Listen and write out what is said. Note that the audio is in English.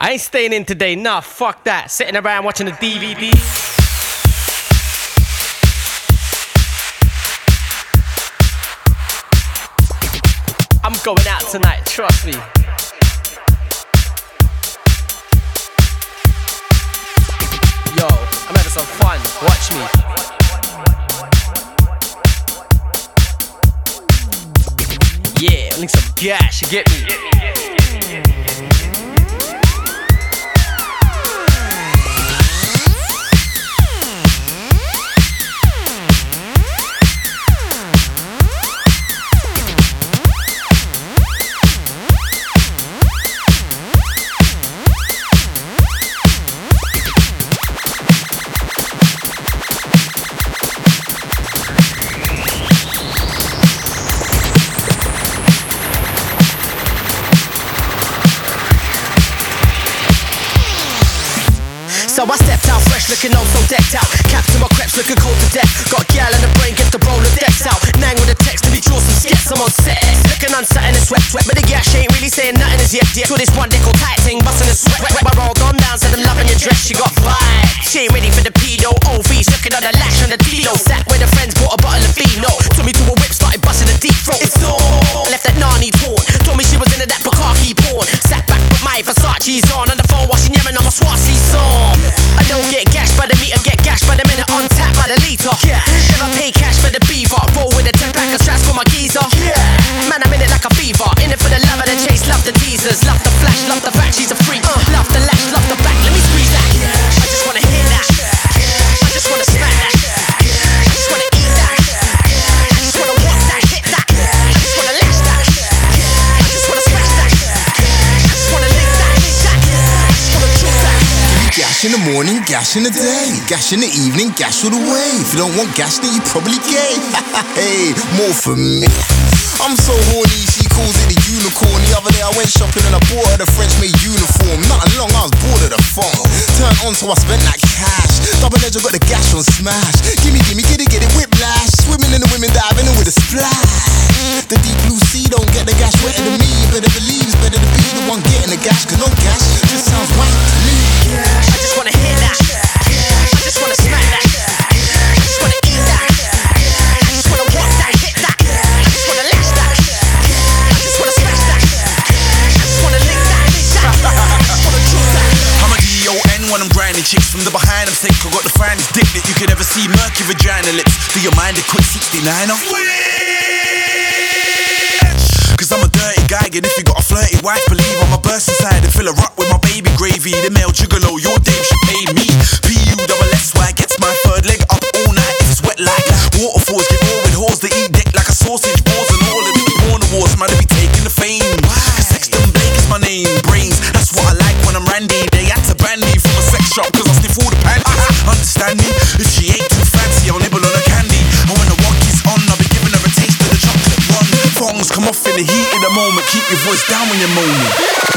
I ain't staying in today, nah, fuck that. Sitting around watching the DVD. I'm going out tonight, trust me. Yo, I'm having some fun, watch me. Yeah, I need some gas, you get me? So I stepped out fresh, looking oh so decked out. Capped to my creps, looking cold to death. Got a gal in the brain, get the roller decks out. Nang with a text, let me draw some skets. I'm on set, looking uncertain and sweat. But the gas, she ain't really saying nothing as yet. To this one nickel tight thing, busting a sweat. I rolled on down, said I'm loving your dress. She got vibes, she ain't ready for the pedo. OV's looking at the lash on the Tito. Sat where the friends bought a bottle of vino. Took me to a whip, started busting a deep throat. It's all left that Nani torn. Told me she was into that Bukaki porn. Sat back with my Versace's on the phone, watching Yemen on my Swazi song. I don't get gashed by the meter, get gashed by the minute, on tap by the liter. Never pay cash for the beaver. Roll with a 10-pack of straps for my geezer. Man, I'm in it like a fever. In it for the love of the chase, love the teasers. Love the flash, love the fact, she's a freak. Love the lash, love the back, let me squeeze that. I just wanna hear that. I just wanna smack that. I just wanna eat that. I just wanna walk that, hit that. I just wanna lash that. I just wanna smash that. I just wanna lick that, hit that. I just wanna choose that. Gash in the morning, gash in the day, gash in the evening, gash all the way. If you don't want gash, then you probably gay. Hey, more for me. I'm so horny, she calls it a unicorn. The other day I went shopping and I bought her the French-made uniform. Nothing long, I was bored of the phone. Turned on, so I spent that cash. Double edge, I got the gash on smash. Gimme, get it, whiplash. Swimming in the women, diving in with a splash. The deep blue sea don't get the gash wetter than me. You better believe it's better to be the one getting the gash. Cause no gash just sounds white to me. I just wanna hear that. I just wanna smack that. I just wanna eat that. I just wanna walk that, hit that. I just wanna lash that. I just wanna smash that. I just wanna lick that, hit that. I just wanna choose that. I'm a D-O-N when I'm grinding chicks from the behind. I'm sick, I got the finest dick that you could ever see. Murky vagina lips. Do you mind a quick 69er? Cause I'm a dirty guy, and if you got a flirty wife, believe I'ma burst inside and fill her up with my baby gravy. The male gigolo, your dame should pay me. P-U-S-S-Y gets my third leg up all night if it's wet like waterfalls. Get more with whores, they eat dick like a sausage balls. And all of the porn awards, man, they be taking the fame. Cause Sexton Blake is my name, brains, that's what I like when I'm randy. They had to ban me from a sex shop cause I sniff all the panties. Understand me? If she ain't too fancy, I'll nibble on her candy. And when the walk is on, I'll be giving her a taste of the chocolate one. Thongs come off in the heat of the moment. Keep your voice down when you're moaning.